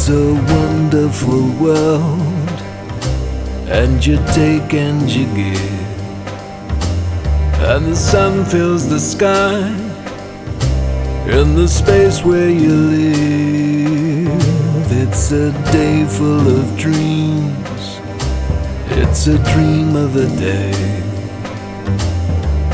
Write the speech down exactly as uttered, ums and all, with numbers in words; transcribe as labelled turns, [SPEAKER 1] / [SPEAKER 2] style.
[SPEAKER 1] It's a wonderful world, and you take and you give, and the sun fills the sky in the space where you live. It's a day full of dreams, it's a dream of a day